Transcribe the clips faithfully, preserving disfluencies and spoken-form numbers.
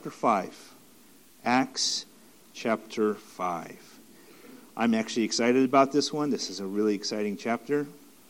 Chapter five. Acts chapter five. I'm actually excited about this one. This is a really exciting chapter.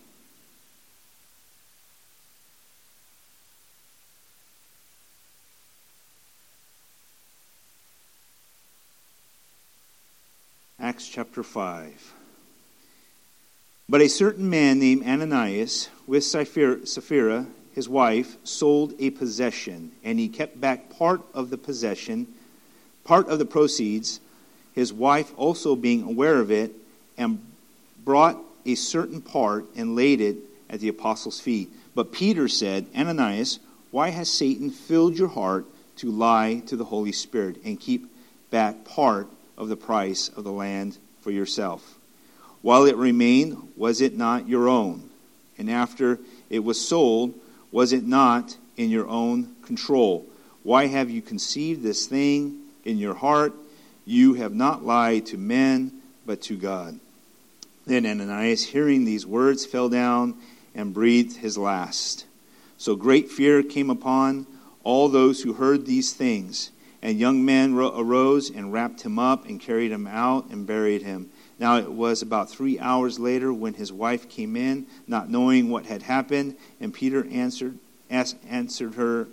Acts chapter five. But a certain man named Ananias, with Sapphira, his wife, sold a possession, and he kept back part of the possession, part of the proceeds, his wife also being aware of it, and brought a certain part and laid it at the apostles' feet. But Peter said, Ananias, why has Satan filled your heart to lie to the Holy Spirit and keep back part of the price of the land for yourself? While it remained, was it not your own? And after it was sold, was it not in your own control? Why have you conceived this thing in your heart? You have not lied to men, but to God. Then Ananias, hearing these words, fell down and breathed his last. So great fear came upon all those who heard these things. And young men arose and wrapped him up and carried him out and buried him. Now it was about three hours later when his wife came in, not knowing what had happened. And Peter answered, asked, answered her,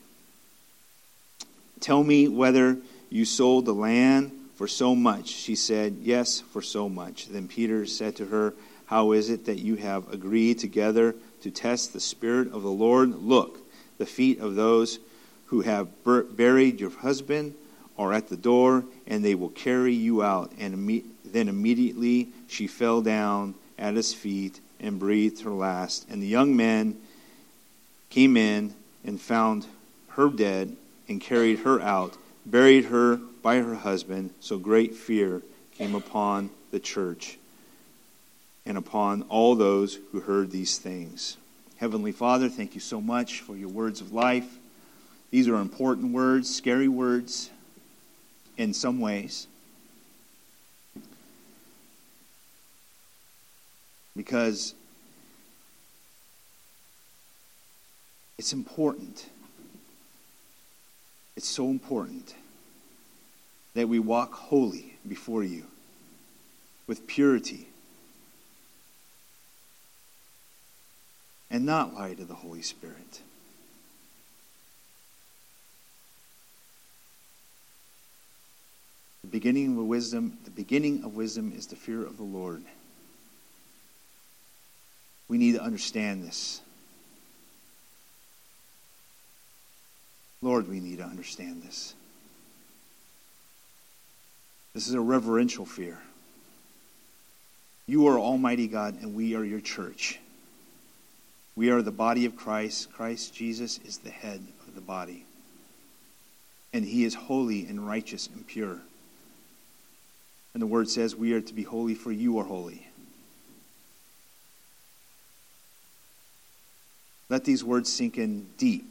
Tell me whether you sold the land for so much. She said, Yes, for so much. Then Peter said to her, How is it that you have agreed together to test the Spirit of the Lord? Look, the feet of those who have bur- buried your husband are at the door, and they will carry you out. And imme- then immediately she fell down at his feet and breathed her last. And the young men came in and found her dead and carried her out, buried her by her husband. So great fear came upon the church and upon all those who heard these things. Heavenly Father, thank you so much for your words of life. These are important words, scary words in some ways. Because it's important. It's so important that we walk holy before you with purity and not lie to the Holy Spirit. The beginning of wisdom, the beginning of wisdom is the fear of the Lord. We need to understand this. Lord, we need to understand this. This is a reverential fear. You are Almighty God, and we are your church. We are the body of Christ. Christ Jesus is the head of the body. And he is holy and righteous and pure. And the word says we are to be holy, for you are holy. Let these words sink in deep.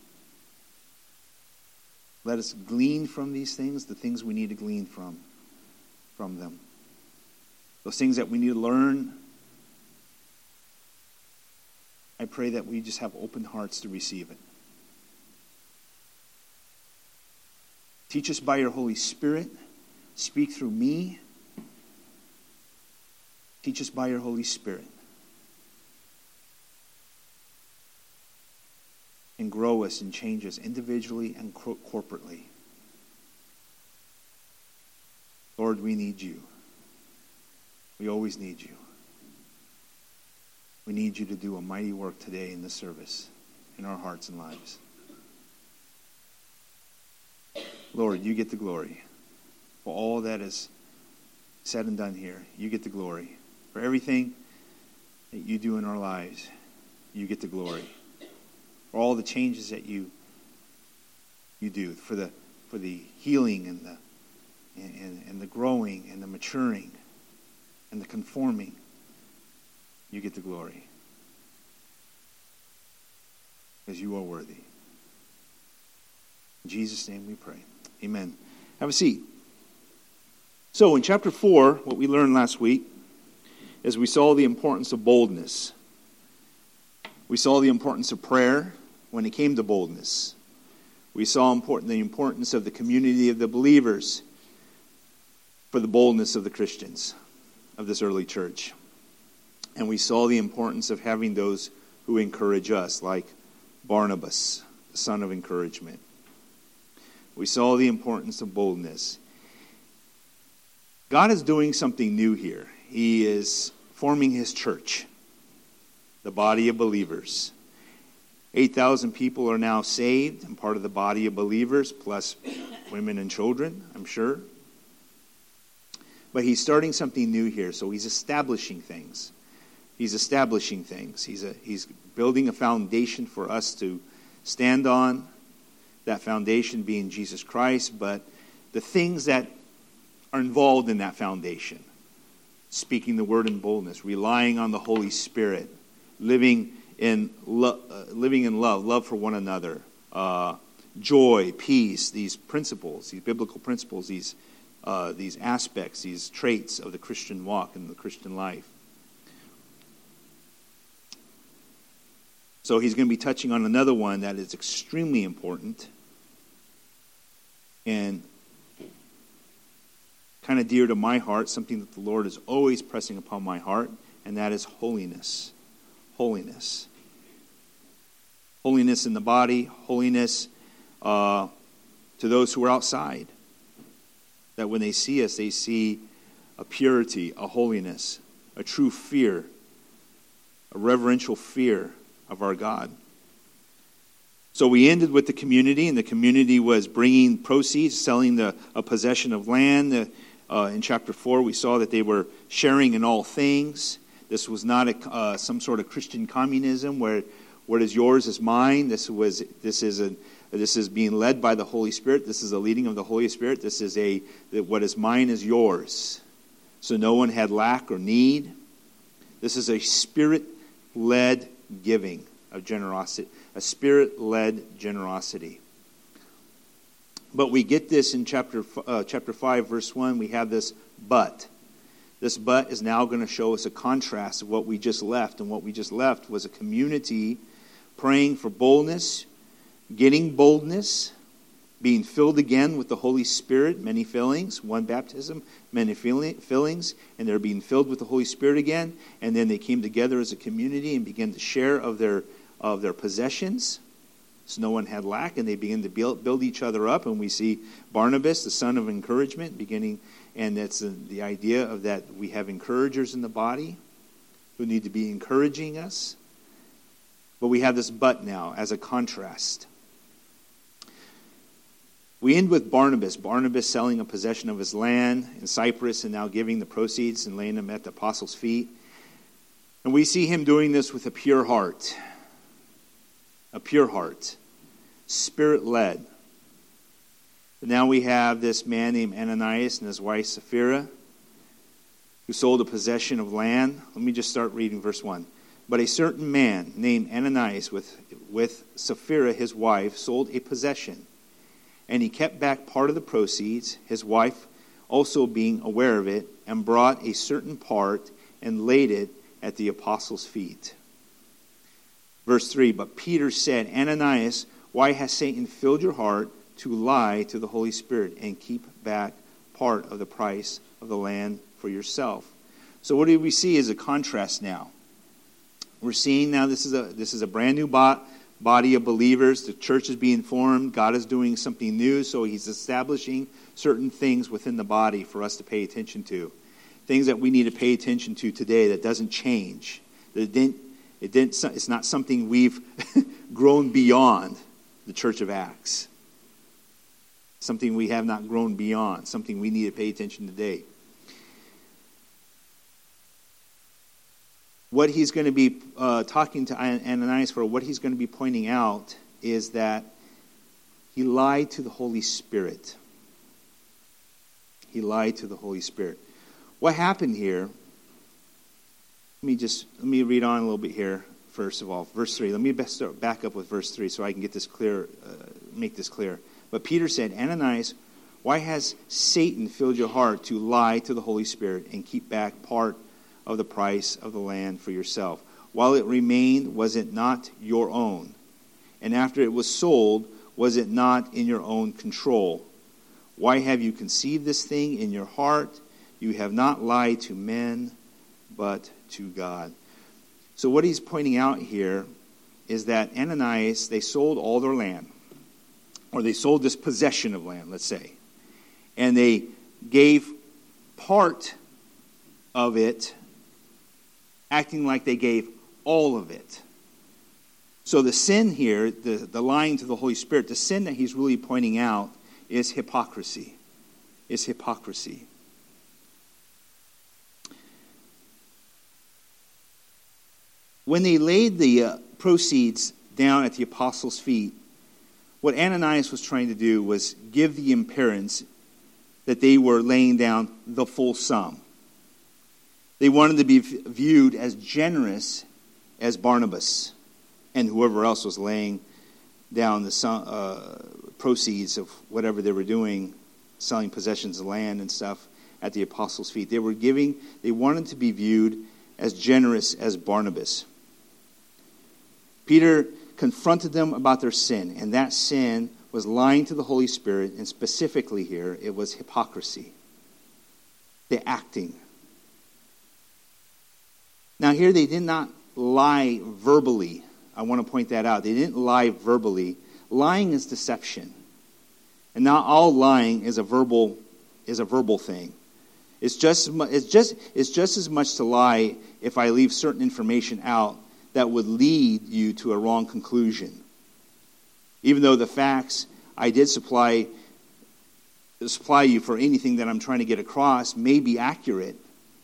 Let us glean from these things the things we need to glean from, from them. Those things that we need to learn. I pray that we just have open hearts to receive it. Teach us by your Holy Spirit. Speak through me. Teach us by your Holy Spirit. And grow us and change us individually and corporately. Lord, we need you. We always need you. We need you to do a mighty work today in this service, in our hearts and lives. Lord, you get the glory. For all that is said and done here, you get the glory. For everything that you do in our lives, you get the glory. For all the changes that you you do, for the for the healing and the and, and the growing and the maturing and the conforming, you get the glory. Because you are worthy. In Jesus' name we pray. Amen. Have a seat. So in chapter four, what we learned last week is we saw the importance of boldness. We saw the importance of prayer when it came to boldness. We saw important, the importance of the community of the believers for the boldness of the Christians of this early church. And we saw the importance of having those who encourage us, like Barnabas, the son of encouragement. We saw the importance of boldness. God is doing something new here. He is forming his church, the body of believers. eight thousand people are now saved and part of the body of believers, plus women and children, I'm sure. But he's starting something new here, so he's establishing things. He's establishing things. He's a, he's building a foundation for us to stand on, that foundation being Jesus Christ, but the things that are involved in that foundation, speaking the word in boldness, relying on the Holy Spirit, living in lo- uh, living in love, love for one another, uh, joy, peace, these principles, these biblical principles, these uh, these aspects, these traits of the Christian walk and the Christian life. So he's going to be touching on another one that is extremely important and kind of dear to my heart, something that the Lord is always pressing upon my heart, and that is holiness. Holiness. Holiness in the body, holiness uh, to those who are outside. That when they see us, they see a purity, a holiness, a true fear, a reverential fear of our God. So we ended with the community, and the community was bringing proceeds, selling the, a possession of land. The, uh, in chapter four, we saw that they were sharing in all things. This was not a, uh, some sort of Christian communism where what is yours is mine. This was this is a this is being led by the Holy Spirit. This is a leading of the Holy Spirit. This is a that what is mine is yours. So no one had lack or need. This is a Spirit-led giving of generosity, a Spirit-led generosity. But we get this in chapter uh, chapter five, verse one. We have this but. This but is now going to show us a contrast of what we just left. And what we just left was a community praying for boldness, getting boldness, being filled again with the Holy Spirit, many fillings, one baptism, many fillings, and they're being filled with the Holy Spirit again. And then they came together as a community and began to share of their of their possessions. So no one had lack, and they began to build, build each other up. And we see Barnabas, the son of encouragement, beginning, and that's the, the idea of that we have encouragers in the body who need to be encouraging us. But we have this but now as a contrast. We end with Barnabas. Barnabas selling a possession of his land in Cyprus and now giving the proceeds and laying them at the apostles' feet. And we see him doing this with a pure heart. A pure heart. Spirit-led. But now we have this man named Ananias and his wife Sapphira who sold a possession of land. Let me just start reading verse one. But a certain man named Ananias with, with Sapphira his wife sold a possession. And he kept back part of the proceeds, his wife also being aware of it, and brought a certain part and laid it at the apostles' feet. Verse three, but Peter said, Ananias, why has Satan filled your heart to lie to the Holy Spirit and keep back part of the price of the land for yourself? So what do we see is a contrast now. We're seeing now this is a this is a brand new bot. Body of believers. The church is being formed. God is doing something new, so he's establishing certain things within the body for us to pay attention to. Things that we need to pay attention to today that doesn't change. That it didn't, it didn't, it's not something we've grown beyond the Church of Acts. Something we have not grown beyond. Something we need to pay attention to today. What he's going to be uh, talking to Ananias for, what he's going to be pointing out is that he lied to the Holy Spirit. He lied to the Holy Spirit. What happened here? Let me just let me read on a little bit here. First of all, verse three. Let me best start back up with verse three so I can get this clear, uh, make this clear. But Peter said, Ananias, why has Satan filled your heart to lie to the Holy Spirit and keep back part of the price of the land for yourself? While it remained, was it not your own? And after it was sold, Was it not in your own control? Why have you conceived this thing in your heart? You have not lied to men, but to God. So what he's pointing out here is that Ananias, they sold all their land, or they sold this possession of land, let's say, and they gave part of it, acting like they gave all of it. So the sin here, the, the lying to the Holy Spirit, the sin that he's really pointing out is hypocrisy. Is hypocrisy. When they laid the uh, proceeds down at the apostles' feet, what Ananias was trying to do was give the appearance that they were laying down the full sum. They wanted to be viewed as generous as Barnabas and whoever else was laying down the sum, uh, proceeds of whatever they were doing, selling possessions of land and stuff at the apostles' feet. They were giving, they wanted to be viewed as generous as Barnabas. Peter confronted them about their sin, and that sin was lying to the Holy Spirit, and specifically here, it was hypocrisy. The acting. Now here they did not lie verbally. I want to point that out. They didn't lie verbally. Lying is deception. And not all lying is a verbal is a verbal thing. It's just it's just it's just as much to lie if I leave certain information out that would lead you to a wrong conclusion. Even though the facts I did supply supply you for anything that I'm trying to get across may be accurate,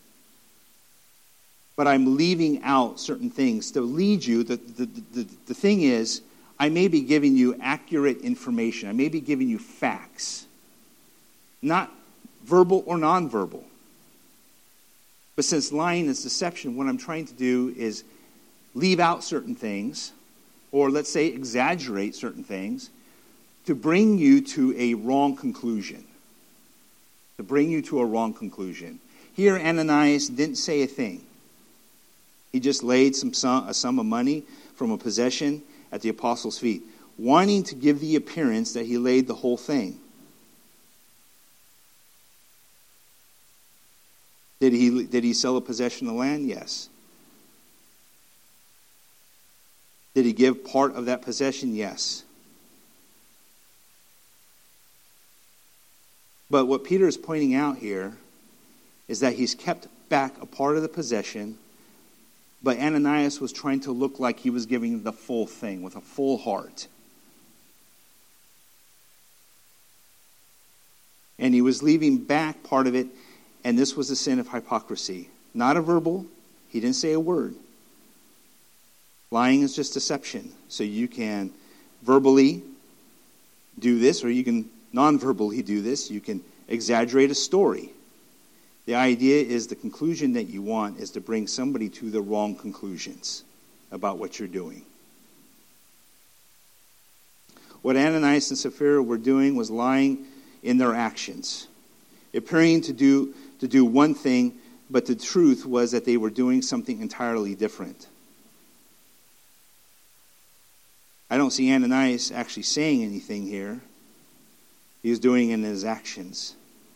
but I'm leaving out certain things to lead you. The, the, the, the thing is, I may be giving you accurate information. I may be giving you facts, not verbal or nonverbal. But since lying is deception, what I'm trying to do is leave out certain things, or let's say exaggerate certain things, to bring you to a wrong conclusion. To bring you to a wrong conclusion. Here, Ananias didn't say a thing. He just laid some sum, a sum of money from a possession at the apostles' feet, wanting to give the appearance that he laid the whole thing. Did he, did he sell a possession of land? Yes. Did he give part of that possession? Yes. But what Peter is pointing out here is that he's kept back a part of the possession, but Ananias was trying to look like he was giving the full thing with a full heart. And he was leaving back part of it, and this was the sin of hypocrisy. Not a verbal, he didn't say a word. Lying is just deception. So you can verbally do this, or you can non-verbally do this. You can exaggerate a story. The idea is the conclusion that you want is to bring somebody to the wrong conclusions about what you're doing. What Ananias and Sapphira were doing was lying in their actions, appearing to do to do one thing, but the truth was that they were doing something entirely different. I don't see Ananias actually saying anything here. He was doing it in his actions.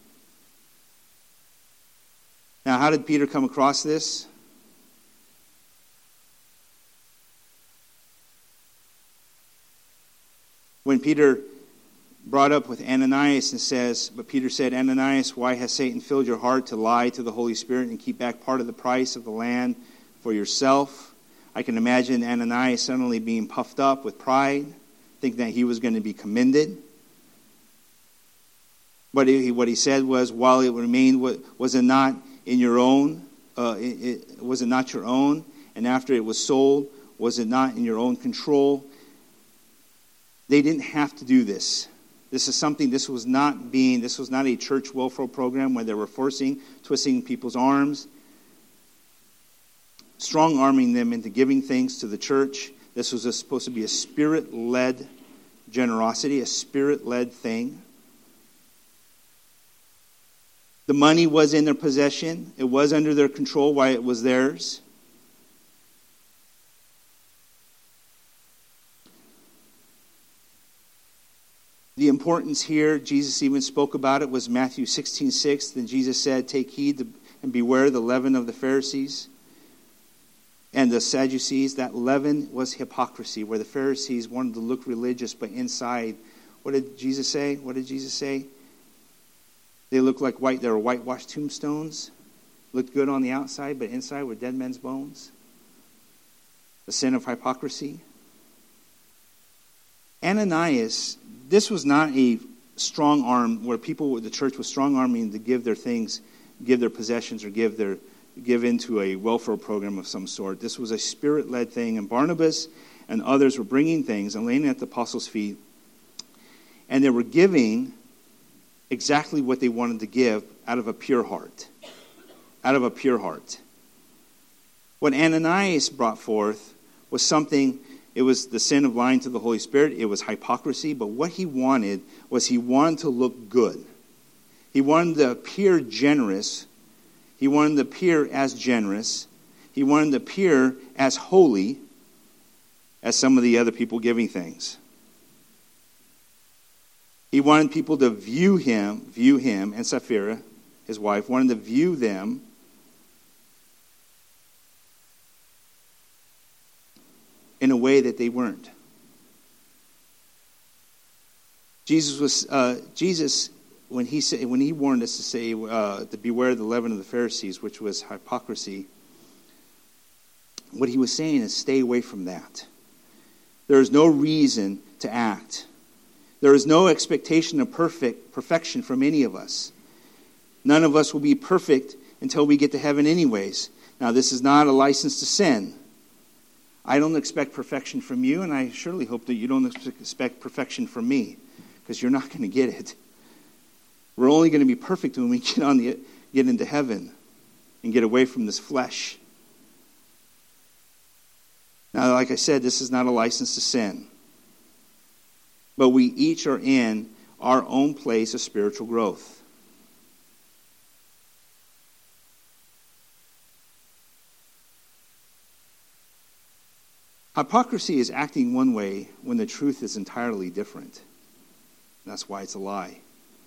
Now, how did Peter come across this? When Peter brought up with Ananias and says, but Peter said, Ananias, why has Satan filled your heart to lie to the Holy Spirit and keep back part of the price of the land for yourself? I can imagine Ananias suddenly being puffed up with pride, thinking that he was going to be commended. But he, what he said was, while it remained, was it not in your own? Uh, it, it, was it not your own? And after it was sold, was it not in your own control? They didn't have to do this. This is something, this was not being, this was not a church welfare program where they were forcing, twisting people's arms, strong-arming them into giving things to the church. This was a, supposed to be a spirit-led generosity, a spirit-led thing. The money was in their possession. It was under their control while it was theirs. importance here, Jesus even spoke about it, was Matthew sixteen six. Then Jesus said, take heed to, and beware the leaven of the Pharisees and the Sadducees. That leaven was hypocrisy, where the Pharisees wanted to look religious, but inside, what did Jesus say? What did Jesus say? They looked like white, they were whitewashed tombstones. Looked good on the outside, but inside were dead men's bones. The sin of hypocrisy. Ananias, this was not a strong arm where people, the church was strong arming to give their things, give their possessions, or give their give into a welfare program of some sort. This was a spirit-led thing, and Barnabas and others were bringing things and laying it at the apostles' feet, and they were giving exactly what they wanted to give out of a pure heart. Out of a pure heart. What Ananias brought forth was something, it was the sin of lying to the Holy Spirit, it was hypocrisy, but what he wanted was he wanted to look good. He wanted to appear generous. He wanted to appear as generous. He wanted to appear as holy as some of the other people giving things. He wanted people to view him, view him and Sapphira, his wife, wanted to view them in a way that they weren't. Jesus was uh, Jesus when he said when he warned us to say uh, to beware the leaven of the Pharisees, which was hypocrisy. What he was saying is stay away from that. There is no reason to act. There is no expectation of perfect perfection from any of us. None of us will be perfect until we get to heaven anyways. Now, this is not a license to sin. I don't expect perfection from you, and I surely hope that you don't expect perfection from me, because you're not going to get it. We're only going to be perfect when we get on the get into heaven and get away from this flesh. Now, like I said, this is not a license to sin. But we each are in our own place of spiritual growth. Hypocrisy is acting one way when the truth is entirely different. That's why it's a lie.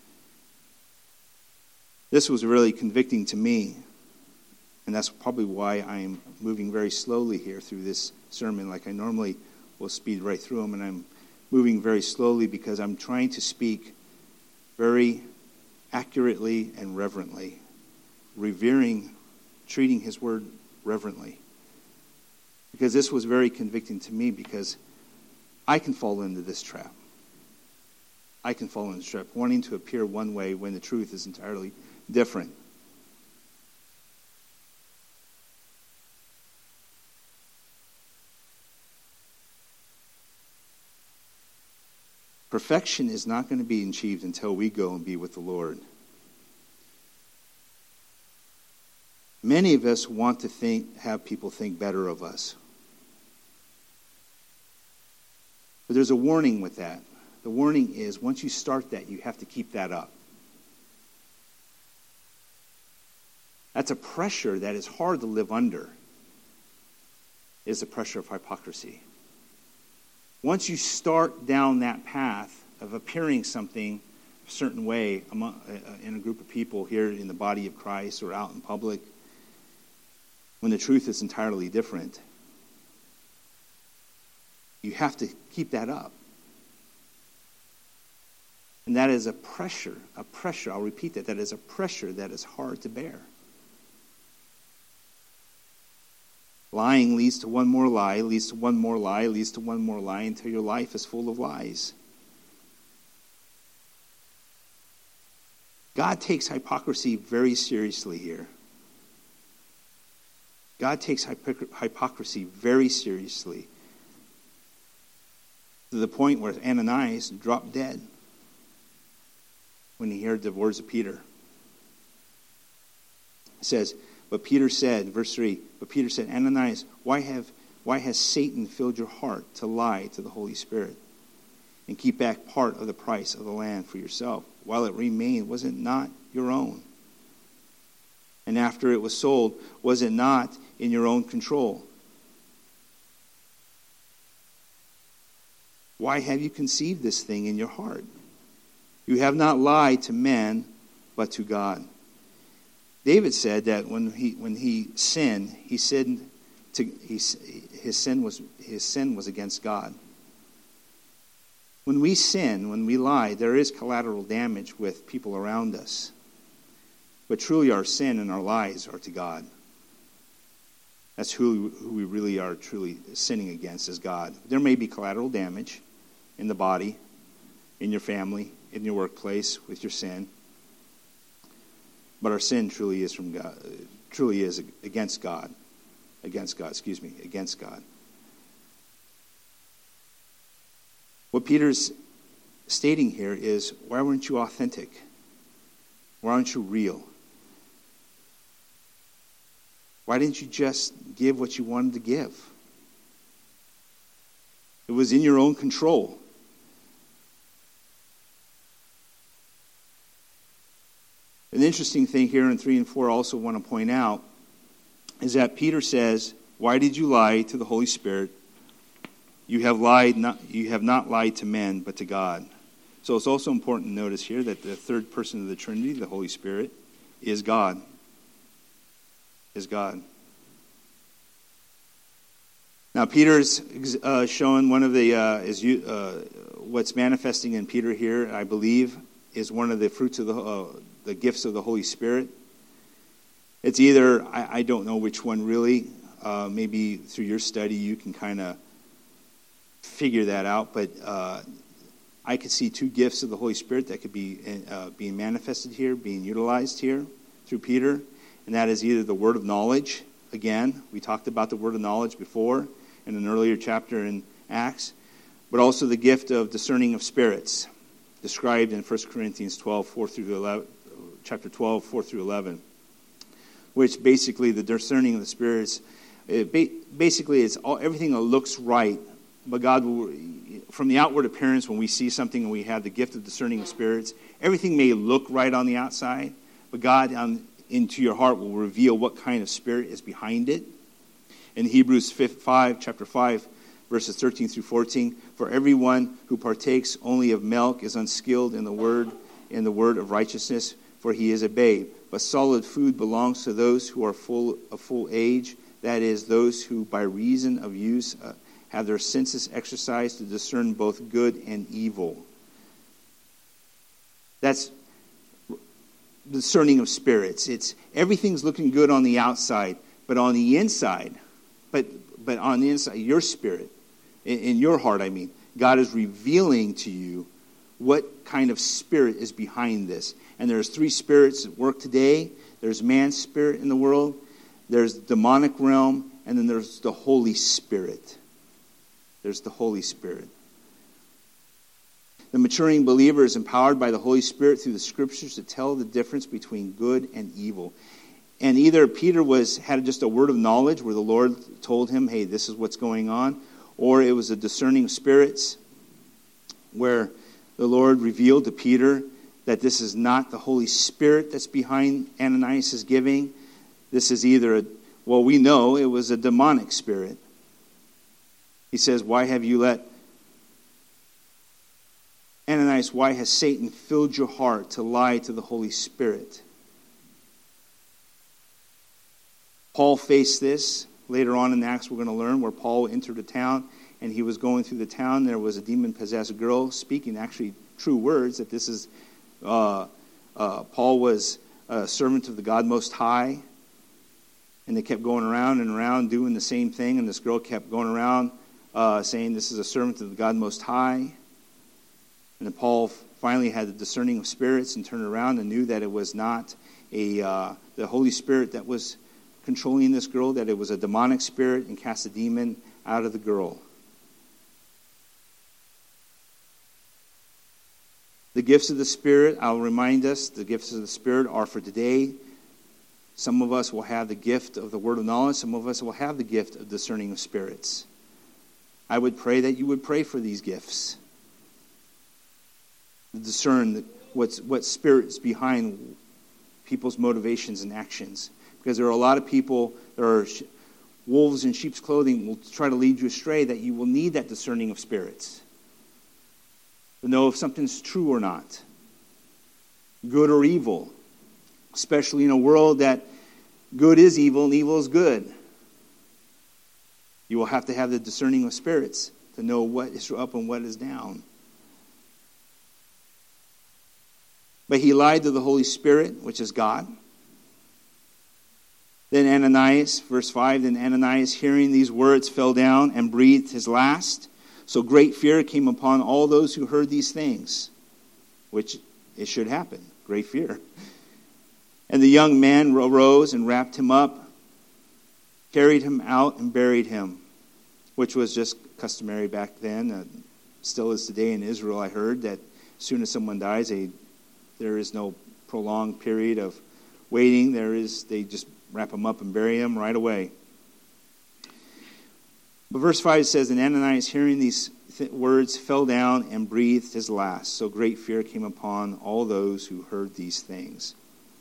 This was really convicting to me, and that's probably why I am moving very slowly here through this sermon. Like I normally will speed right through them, and I'm moving very slowly because I'm trying to speak very accurately and reverently, revering, treating his word reverently. Because this was very convicting to me, because I can fall into this trap. I can fall into this trap, wanting to appear one way when the truth is entirely different. Perfection is not going to be achieved until we go and be with the Lord. Many of us want to think, have people think better of us. But there's a warning with that. The warning is once you start that, you have to keep that up. That's a pressure that is hard to live under, is the pressure of hypocrisy. Once you start down that path of appearing something a certain way among, uh, in a group of people here in the body of Christ or out in public, when the truth is entirely different, you have to keep that up. And that is a pressure, a pressure, I'll repeat that, that is a pressure that is hard to bear. Lying leads to one more lie, leads to one more lie, leads to one more lie, until your life is full of lies. God takes hypocrisy very seriously here. God takes hypocr- hypocrisy very seriously, to the point where Ananias dropped dead when he heard the words of Peter. It says, but Peter said, verse three, but Peter said, Ananias, why have why has Satan filled your heart to lie to the Holy Spirit and keep back part of the price of the land for yourself, while it remained? Was it not your own? And after it was sold, was it not in your own control? Why have you conceived this thing in your heart? You have not lied to men, but to God. David said that when he when he sinned, he sinned to he, his sin was his sin was against God. When we sin, when we lie, there is collateral damage with people around us. But truly our sin and our lies are to God. That's who, who we really are truly sinning against, is God. There may be collateral damage in the body, in your family, in your workplace, with your sin. But our sin truly is from God, truly is against God. Against God, excuse me, against God. What Peter's stating here is, why weren't you authentic? Why aren't you real? Why didn't you just give what you wanted to give? It was in your own control. An interesting thing here in three and four I also want to point out is that Peter says, why did you lie to the Holy Spirit? You have lied not you have not lied to men, but to God. So it's also important to notice here that the third person of the Trinity, the Holy Spirit, is God. Is God. Now Peter's uh, showing one of the uh, is you, uh, what's manifesting in Peter here, I believe, is one of the fruits of the uh, the gifts of the Holy Spirit. It's either I, I don't know which one really. Uh, maybe through your study you can kind of figure that out, but uh, I could see two gifts of the Holy Spirit that could be uh, being manifested here, being utilized here through Peter, and that is either the word of knowledge. Again, we talked about the word of knowledge before in an earlier chapter in Acts, but also the gift of discerning of spirits, described in First Corinthians twelve, four through eleven, chapter twelve, four through eleven, which basically the discerning of the spirits, it ba- basically it's all everything that looks right. But God will, from the outward appearance, when we see something and we have the gift of discerning of spirits, everything may look right on the outside, but God um, into your heart will reveal what kind of spirit is behind it. In Hebrews five, chapter five, verses thirteen through fourteen, for everyone who partakes only of milk is unskilled in the word in the word of righteousness, for he is a babe. But solid food belongs to those who are full of full age, that is, those who by reason of use uh, have their senses exercised to discern both good and evil. That's discerning of spirits. It's everything's looking good on the outside, but on the inside, but but on the inside, your spirit, in, in your heart, I mean, God is revealing to you what kind of spirit is behind this. And there's three spirits at work today. There's man's spirit in the world, there's demonic realm, and then there's the Holy Spirit. There's the Holy Spirit. The maturing believer is empowered by the Holy Spirit through the Scriptures to tell the difference between good and evil. And either Peter was had just a word of knowledge where the Lord told him, hey, this is what's going on, or it was a discerning of spirits where the Lord revealed to Peter that this is not the Holy Spirit that's behind Ananias' giving. This is either, a, well, we know it was a demonic spirit. He says, why have you let, Ananias, why has Satan filled your heart to lie to the Holy Spirit? Paul faced this. Later on in Acts, we're going to learn where Paul entered a town, and he was going through the town. There was a demon-possessed girl speaking actually true words, that this is, uh, uh, Paul was a servant of the God Most High. And they kept going around and around doing the same thing, and this girl kept going around Uh, saying this is a servant of the God Most High. And then Paul finally had the discerning of spirits and turned around and knew that it was not a uh, the Holy Spirit that was controlling this girl, that it was a demonic spirit, and cast a demon out of the girl. The gifts of the Spirit, I'll remind us, the gifts of the Spirit are for today. Some of us will have the gift of the word of knowledge. Some of us will have the gift of discerning of spirits. I would pray that you would pray for these gifts. To discern what's, what spirit is behind people's motivations and actions. Because there are a lot of people, there are wolves in sheep's clothing will try to lead you astray, that you will need that discerning of spirits. To know if something's true or not. good or evil, especially in a world that good is evil and evil is good. You will have to have the discerning of spirits to know what is up and what is down. But he lied to the Holy Spirit, which is God. Then Ananias, verse five, then Ananias, hearing these words, fell down and breathed his last. So great fear came upon all those who heard these things, which it should happen, great fear. And the young man arose and wrapped him up, carried him out and buried him, which was just customary back then. Uh, still is today in Israel. I heard that as soon as someone dies, they, there is no prolonged period of waiting. There is, they just wrap them up and bury them right away. But verse five says, and Ananias, hearing these th- words, fell down and breathed his last. So great fear came upon all those who heard these things.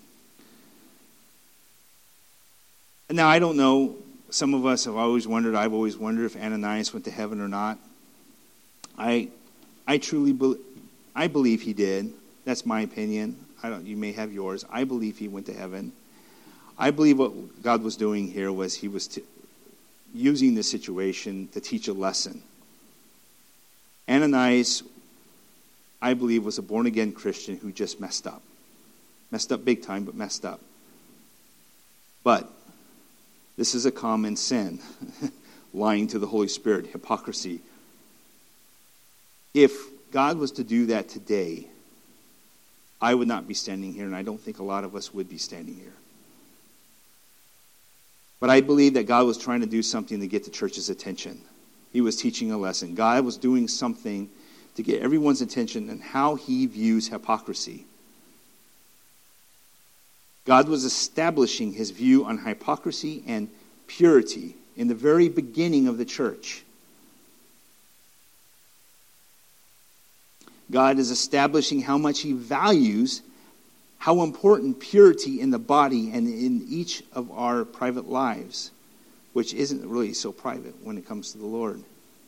And now, I don't know, some of us have always wondered, I've always wondered if Ananias went to heaven or not. I I truly be, I believe he did. That's my opinion. I don't. You may have yours. I believe he went to heaven. I believe what God was doing here was he was t- using this situation to teach a lesson. Ananias, I believe, was a born-again Christian who just messed up. Messed up big time, but messed up. But this is a common sin. Lying to the Holy Spirit, hypocrisy. If God was to do that today, I would not be standing here, and I don't think a lot of us would be standing here. But I believe that God was trying to do something to get the church's attention. He was teaching a lesson. God was doing something to get everyone's attention on how he views hypocrisy. God was establishing his view on hypocrisy and purity in the very beginning of the church. God is establishing how much he values, how important purity in the body and in each of our private lives, which isn't really so private when it comes to the Lord.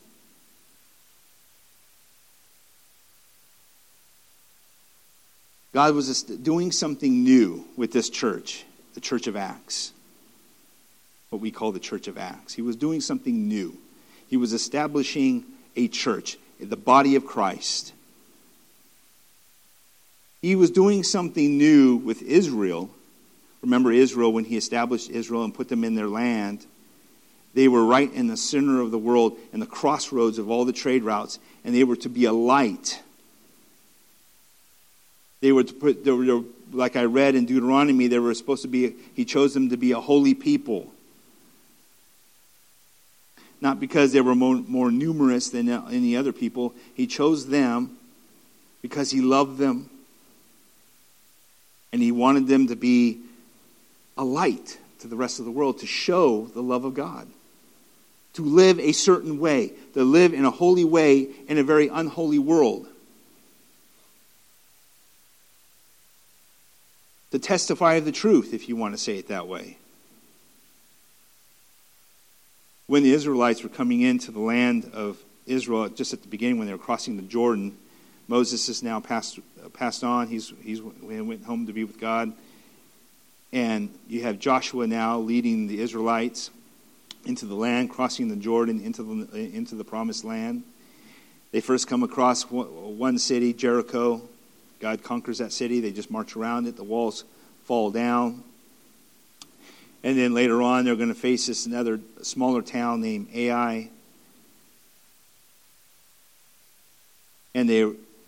God was doing something new with this church, the Church of Acts, what we call the Church of Acts. He was doing something new. He was establishing a church, the body of Christ. He was doing something new with Israel. Remember Israel, when he established Israel and put them in their land, they were right in the center of the world, in the crossroads of all the trade routes, and they were to be a light. They were to put, they were, like I read in Deuteronomy, they were supposed to be, he chose them to be a holy people. Not because they were more, more numerous than any other people. He chose them because he loved them. And he wanted them to be a light to the rest of the world, to show the love of God. To live a certain way. To live in a holy way in a very unholy world. To testify of the truth, if you want to say it that way. When the Israelites were coming into the land of Israel, just at the beginning when they were crossing the Jordan, Moses is now passed passed on. He's he's he went home to be with God, and you have Joshua now leading the Israelites into the land, crossing the Jordan into the into the promised land. They first come across one city, Jericho. God conquers that city. They just march around it. The walls fall down. And then later on, they're going to face this another smaller town named Ai. And they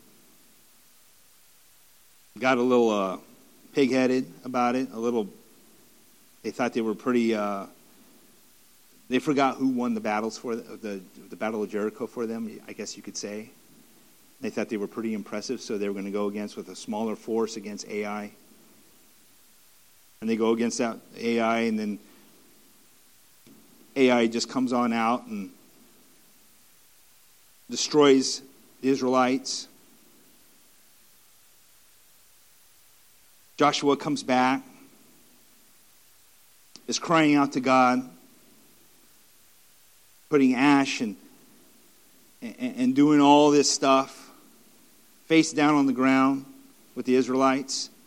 got a little uh, pig-headed about it. A little, they thought they were pretty. Uh, they forgot who won the battles for the, the the Battle of Jericho for them. I guess you could say. They thought they were pretty impressive, so they were going to go against with a smaller force against Ai. And they go against that Ai, and then Ai just comes on out and destroys the Israelites. Joshua comes back, is crying out to God, putting ash and, and, and doing all this stuff, face down on the ground with the Israelites.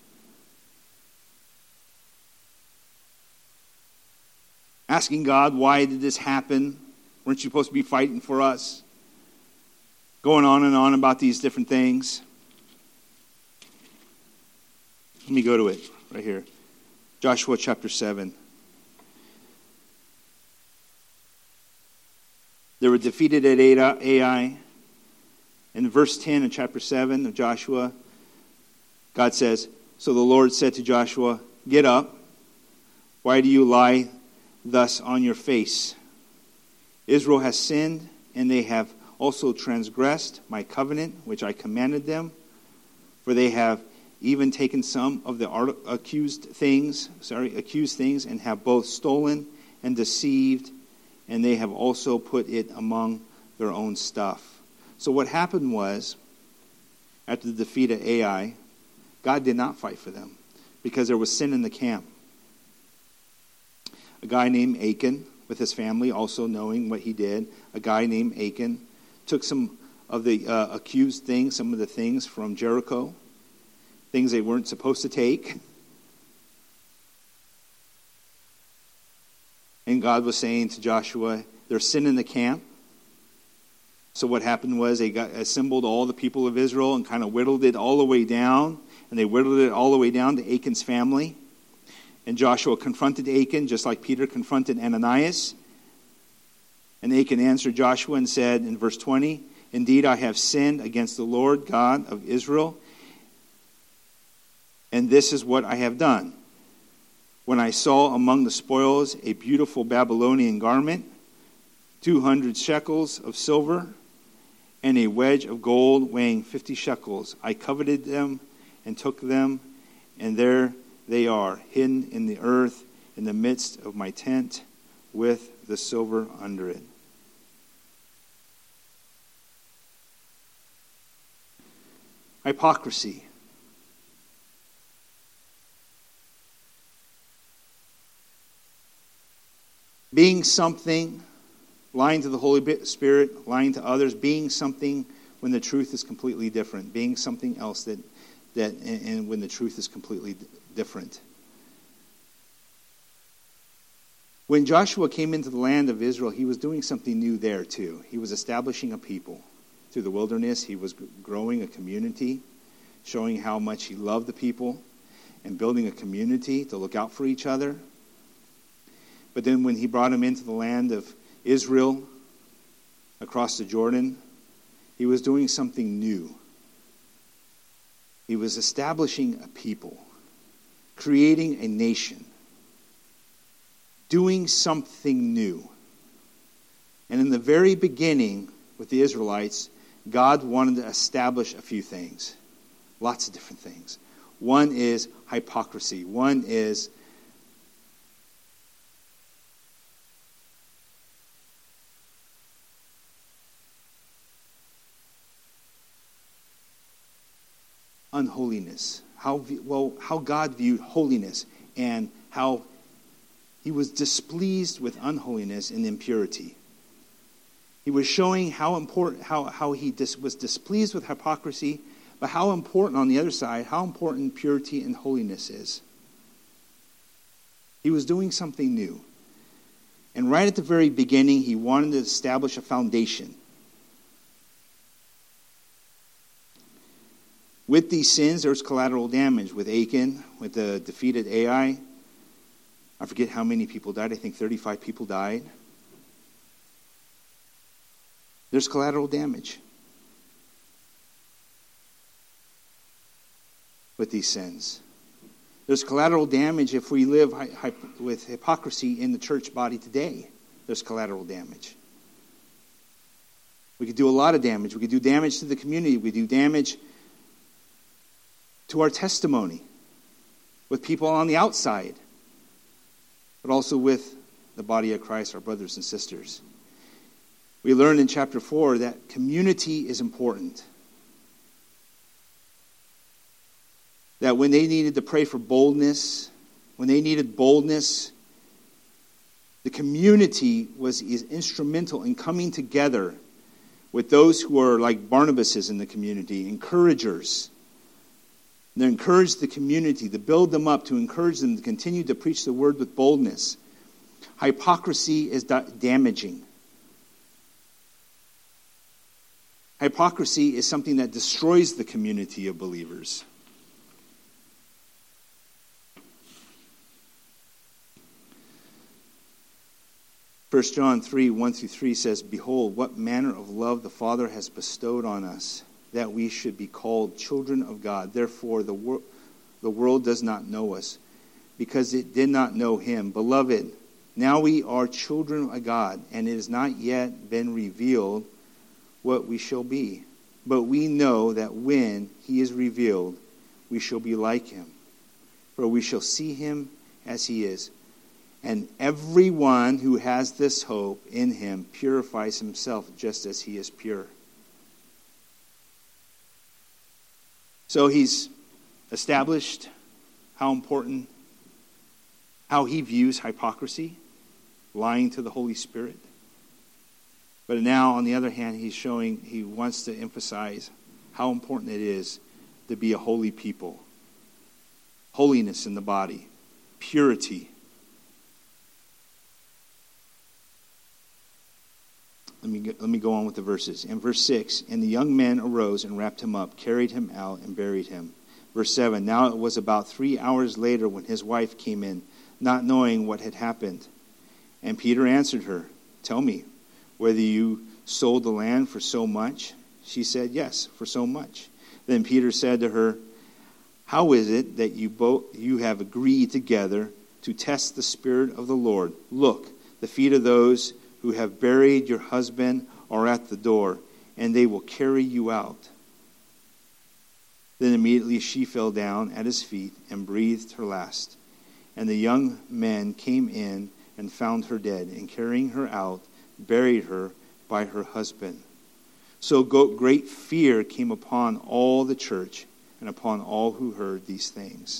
asking God, why did this happen? Weren't you supposed to be fighting for us? Going on and on about these different things. Let me go to it right here. Joshua chapter seven. They were defeated at Ai. In verse ten of chapter seven of Joshua, God says, so the Lord said to Joshua, get up. Why do you lie thus on your face? Israel has sinned, and they have also transgressed my covenant, which I commanded them. For they have even taken some of the accused things, sorry, accused things, and have both stolen and deceived, and they have also put it among their own stuff. So what happened was, after the defeat of Ai, God did not fight for them because there was sin in the camp. A guy named Achan, with his family, also knowing what he did, a guy named Achan took some of the uh, accused things, some of the things from Jericho, things they weren't supposed to take. And God was saying to Joshua, there's sin in the camp. So what happened was they got assembled all the people of Israel and kind of whittled it all the way down. And they whittled it all the way down to Achan's family. And Joshua confronted Achan, just like Peter confronted Ananias. And Achan answered Joshua and said in verse twenty, indeed I have sinned against the Lord God of Israel, and this is what I have done. When I saw among the spoils a beautiful Babylonian garment, two hundred shekels of silver, and a wedge of gold weighing fifty shekels, I coveted them and took them, and there they are, hidden in the earth in the midst of my tent with the silver under it. Hypocrisy. Being something, lying to the Holy Spirit, lying to others, being something when the truth is completely different, being something else that, that and, and when the truth is completely different. When Joshua came into the land of Israel, he was doing something new there too. He was establishing a people. Through the wilderness, he was growing a community, showing how much he loved the people, and building a community to look out for each other. But then when he brought him into the land of Israel, across the Jordan, he was doing something new. He was establishing a people, creating a nation, doing something new. And in the very beginning with the Israelites, God wanted to establish a few things, lots of different things. One is hypocrisy. One is unholiness. How well how God viewed holiness and how he was displeased with unholiness and impurity. He was showing how important, how, how he dis, was displeased with hypocrisy, but how important on the other side, how important purity and holiness is. He was doing something new. And right at the very beginning, he wanted to establish a foundation. With these sins, there's collateral damage. With Achan, with the defeated Ai, I forget how many people died. I think thirty-five people died. There's collateral damage with these sins. There's collateral damage if we live hi- hi- with hypocrisy in the church body today. There's collateral damage. We could do a lot of damage. We could do damage to the community. We do damage to our testimony with people on the outside, but also with the body of Christ, our brothers and sisters. We learned in chapter four that community is important. That when they needed to pray for boldness, when they needed boldness, the community was is instrumental in coming together with those who are like Barnabases in the community, encouragers. And they encouraged the community to build them up, to encourage them to continue to preach the word with boldness. Hypocrisy is da- damaging. Hypocrisy is something that destroys the community of believers. First John three, one through three says, "Behold, what manner of love the Father has bestowed on us, that we should be called children of God. Therefore the, wor- the world does not know us, because it did not know him. Beloved, now we are children of God, and it has not yet been revealed what we shall be. But we know that when he is revealed, we shall be like him. For we shall see him as he is. And everyone who has this hope in him purifies himself just as he is pure." So he's established how important, how he views hypocrisy, lying to the Holy Spirit. But now, on the other hand, he's showing, he wants to emphasize how important it is to be a holy people. Holiness in the body, purity. Let me, get, let me go on with the verses. In verse six, "And the young men arose and wrapped him up, carried him out, and buried him." Verse seven, "Now it was about three hours later when his wife came in, not knowing what had happened. And Peter answered her, 'Tell me, whether you sold the land for so much?' She said, 'Yes, for so much.' Then Peter said to her, 'How is it that you both you have agreed together to test the Spirit of the Lord? Look, the feet of those who have buried your husband are at the door, and they will carry you out.' Then immediately she fell down at his feet and breathed her last. And the young men came in and found her dead, and carrying her out, buried her by her husband. So great fear came upon all the church and upon all who heard these things."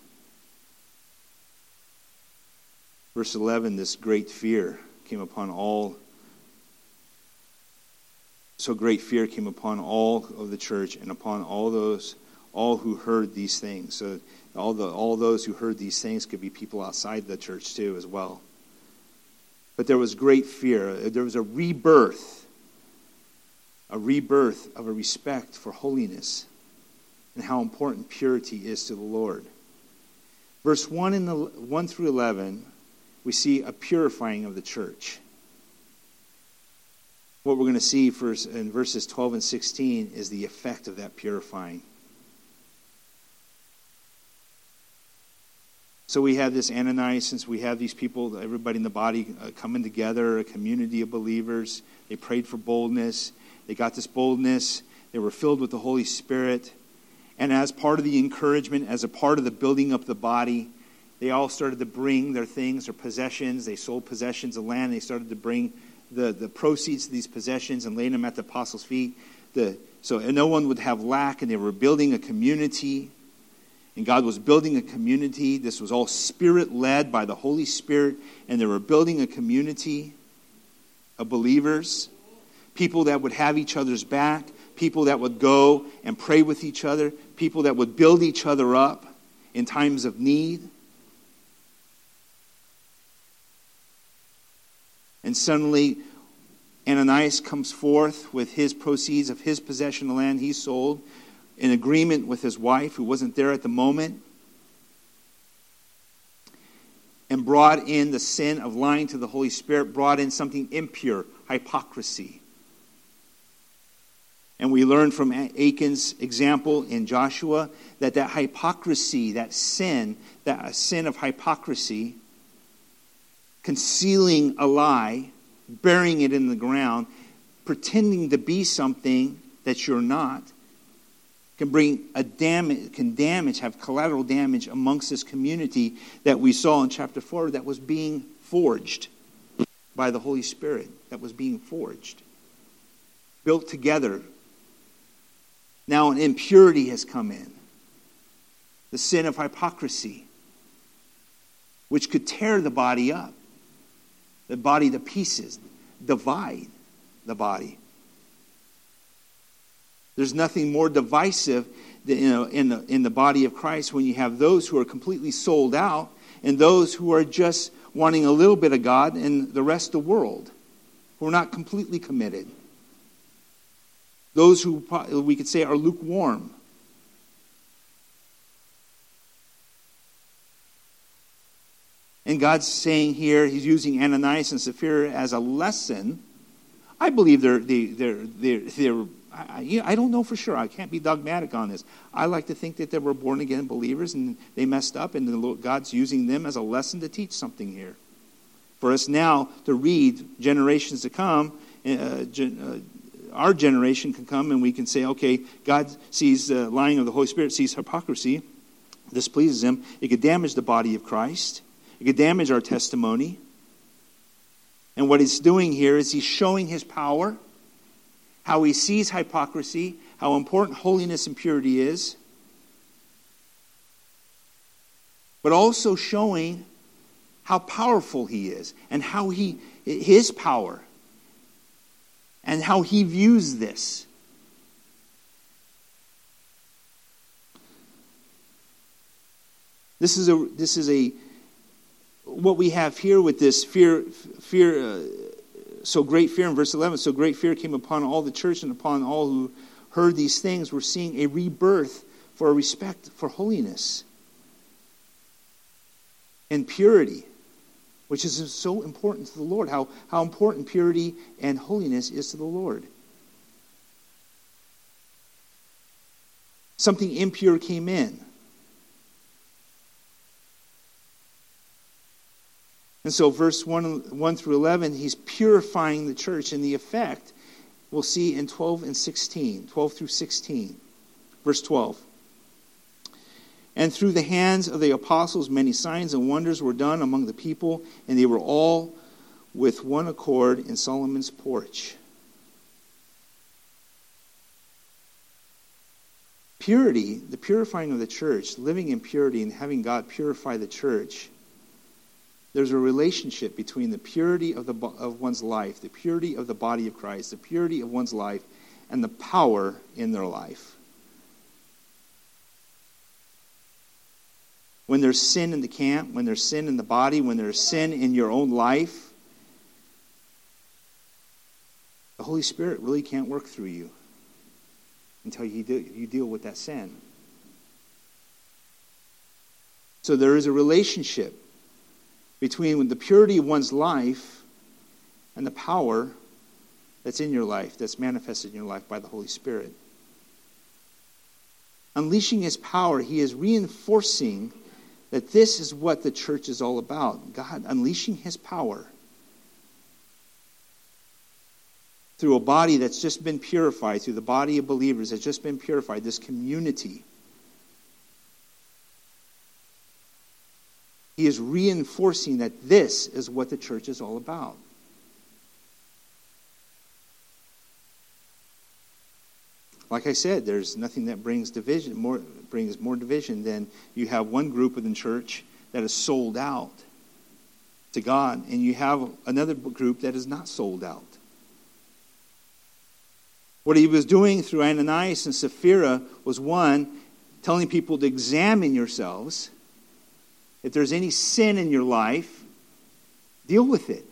Verse eleven, this great fear came upon all. So great fear came upon all of the church and upon all those, all who heard these things. So all the all those who heard these things could be people outside the church too, as well. But there was great fear. There was a rebirth, a rebirth of a respect for holiness and how important purity is to the Lord. Verse one in the one through eleven, we see a purifying of the church. What we're going to see first in verses twelve and sixteen is the effect of that purifying. So we have this Ananias, since we have these people, everybody in the body uh, coming together, a community of believers. They prayed for boldness. They got this boldness. They were filled with the Holy Spirit. And as part of the encouragement, as a part of the building up the body, they all started to bring their things, their possessions. They sold possessions of land. They started to bring the, the proceeds of these possessions and laying them at the apostles' feet. The, so no one would have lack, and they were building a community. And God was building a community. This was all Spirit-led by the Holy Spirit. And they were building a community of believers. People that would have each other's back. People that would go and pray with each other. People that would build each other up in times of need. And suddenly, Ananias comes forth with his proceeds of his possession of land he sold, in agreement with his wife, who wasn't there at the moment, and brought in the sin of lying to the Holy Spirit, brought in something impure, hypocrisy. And we learn from Achan's example in Joshua that that hypocrisy, that sin, that sin of hypocrisy, concealing a lie, burying it in the ground, pretending to be something that you're not, can bring a damage, can damage, have collateral damage amongst this community that we saw in chapter four that was being forged by the Holy Spirit, that was being forged, built together. Now an impurity has come in, the sin of hypocrisy, which could tear the body up, the body to pieces, divide the body. There's nothing more divisive than, you know, in the in the body of Christ when you have those who are completely sold out and those who are just wanting a little bit of God and the rest of the world, who are not completely committed. Those who we could say are lukewarm. And God's saying here, he's using Ananias and Sapphira as a lesson. I believe they're, they, they're, they're, they're I, you know, I don't know for sure. I can't be dogmatic on this. I like to think that they were born-again believers and they messed up, and the Lord, God's using them as a lesson to teach something here. For us now to read generations to come, uh, gen, uh, our generation can come and we can say, okay, God sees the uh, lying of the Holy Spirit, sees hypocrisy. This pleases him. It could damage the body of Christ. It could damage our testimony. And what he's doing here is he's showing his power, how he sees hypocrisy, how important holiness and purity is, but also showing how powerful he is and how he, his power, and how he views this. This is a this is a what we have here with this fear fear uh, so great fear in verse eleven. So great fear came upon all the church and upon all who heard these things. We're seeing a rebirth for a respect for holiness and purity, which is so important to the Lord. How, how important purity and holiness is to the Lord. Something impure came in. And so verse one, one through eleven, he's purifying the church. And the effect we'll see in twelve and sixteen. twelve through sixteen. Verse twelve. And through the hands of the apostles many signs and wonders were done among the people, and they were all with one accord in Solomon's porch. Purity, the purifying of the church, living in purity and having God purify the church, there's a relationship between the purity of the of one's life, the purity of the body of Christ, the purity of one's life, and the power in their life. When there's sin in the camp, when there's sin in the body, when there's sin in your own life, the Holy Spirit really can't work through you until you do, you deal with that sin. So there is a relationship between the purity of one's life and the power that's in your life, that's manifested in your life by the Holy Spirit. Unleashing his power, he is reinforcing that this is what the church is all about. God unleashing his power through a body that's just been purified, through the body of believers that's just been purified, this community. He is reinforcing that this is what the church is all about. Like I said, there's nothing that brings division, more brings more division than you have one group within church that is sold out to God, and you have another group that is not sold out. What he was doing through Ananias and Sapphira was, one, telling people to examine yourselves. If there's any sin in your life, deal with it.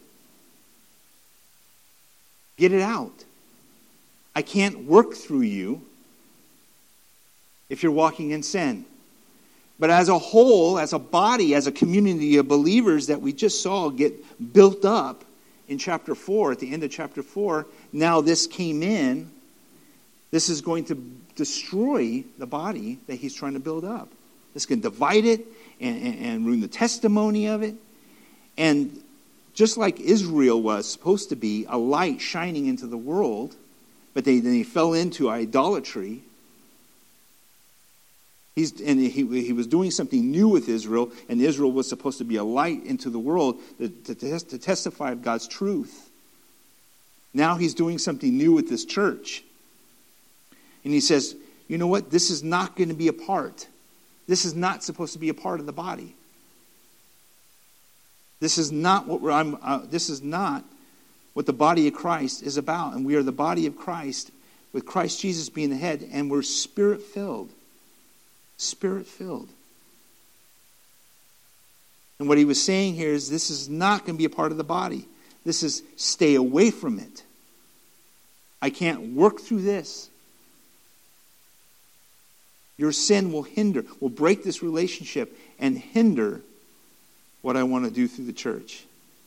Get it out. I can't work through you if you're walking in sin. But as a whole, as a body, as a community of believers that we just saw get built up in chapter four, at the end of chapter four, now this came in. This is going to destroy the body that he's trying to build up. This can divide it and, and, and ruin the testimony of it. And just like Israel was supposed to be a light shining into the world, but they, they fell into idolatry. He's, and he, he was doing something new with Israel, and Israel was supposed to be a light into the world to, to, to testify of God's truth. Now he's doing something new with this church. And he says, you know what? This is not going to be a part. This is not supposed to be a part of the body. This is not what we're, I'm, uh, this is not what the body of Christ is about. And we are the body of Christ, with Christ Jesus being the head, and we're spirit-filled. Spirit-filled. And what he was saying here is this is not going to be a part of the body. This is stay away from it. I can't work through this. Your sin will hinder, will break this relationship and hinder what I want to do through the church.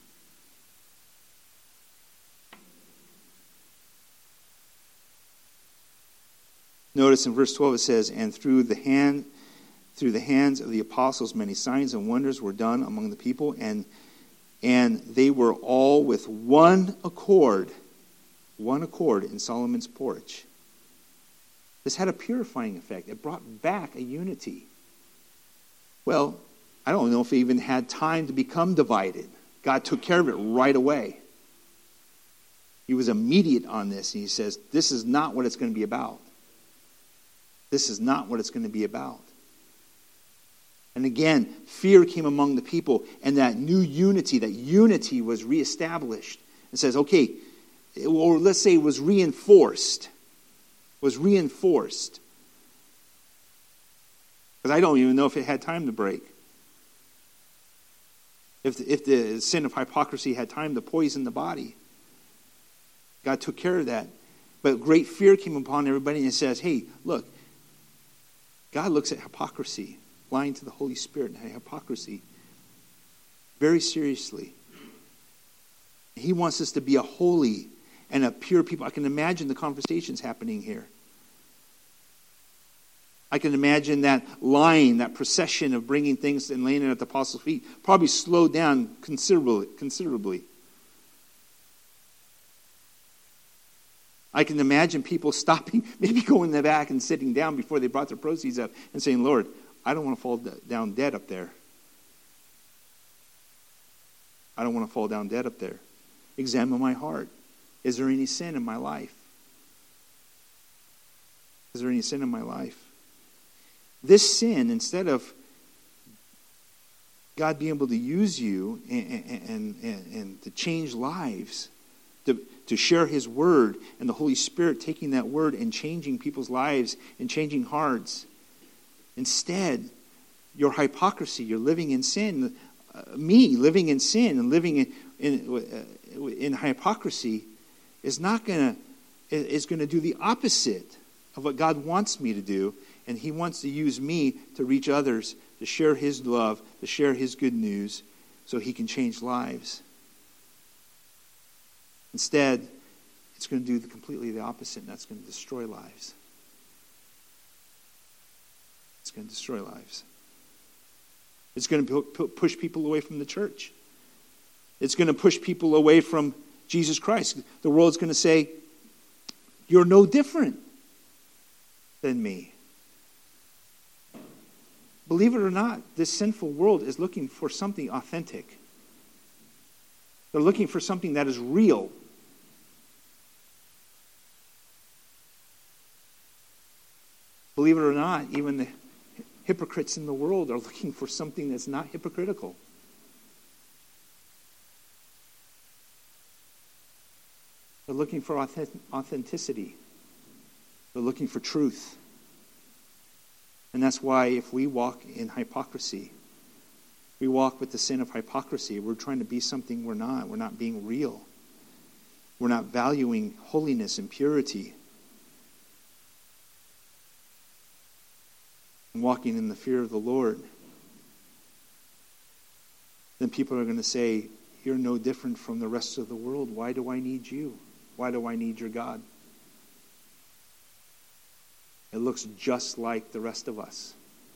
Notice in verse twelve it says, and through the hand, through the hands of the apostles, many signs and wonders were done among the people, and and they were all with one accord, one accord in Solomon's porch. This had a purifying effect. It brought back a unity. Well, I don't know if it even had time to become divided. God took care of it right away. He was immediate on this, and he says, this is not what it's going to be about. This is not what it's going to be about. And again, fear came among the people, and that new unity, that unity was reestablished. It says, okay, or let's say it was reinforced. Was reinforced. Because I don't even know if it had time to break. If the, if the sin of hypocrisy had time to poison the body. God took care of that. But great fear came upon everybody, and it says, hey, look, God looks at hypocrisy, lying to the Holy Spirit, and hypocrisy very seriously. He wants us to be a holy and a pure people. I can imagine the conversations happening here. I can imagine that line, that procession of bringing things and laying it at the apostles' feet probably slowed down considerably. considerably. I can imagine people stopping, maybe going in the back and sitting down before they brought their proceeds up and saying, Lord, I don't want to fall down dead up there. I don't want to fall down dead up there. Examine my heart. Is there any sin in my life? Is there any sin in my life? This sin, instead of God being able to use you and, and, and, and to change lives, to, to share His Word, and the Holy Spirit taking that Word and changing people's lives and changing hearts, instead, your hypocrisy, you're living in sin, uh, me living in sin and living in, in, uh, in hypocrisy, is not going to is going to do the opposite of what God wants me to do, and He wants to use me to reach others, to share His love, to share His good news, so He can change lives. Instead, it's going to do the, completely the opposite, and that's going to destroy lives. It's going to destroy lives. It's going to push people away from the church. It's going to push people away from Jesus Christ. The world's going to say, you're no different than me. Believe it or not, this sinful world is looking for something authentic. They're looking for something that is real. Believe it or not, even the hypocrites in the world are looking for something that's not hypocritical. They're looking for authenticity. They're looking for truth. And that's why if we walk in hypocrisy, we walk with the sin of hypocrisy, we're trying to be something we're not. We're not being real. We're not valuing holiness and purity. And walking in the fear of the Lord. Then people are going to say, you're no different from the rest of the world. Why do I need you? Why do I need your God? It looks just like the rest of us.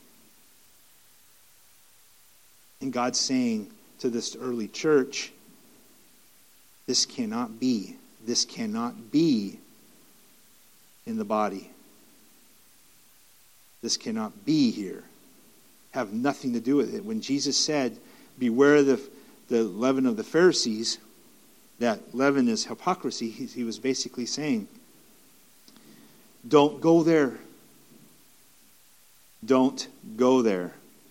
And God's saying to this early church, this cannot be. This cannot be in the body. This cannot be here. Have nothing to do with it. When Jesus said, beware the, the leaven of the Pharisees, that leaven is hypocrisy, he, he was basically saying, don't go there. Don't go there.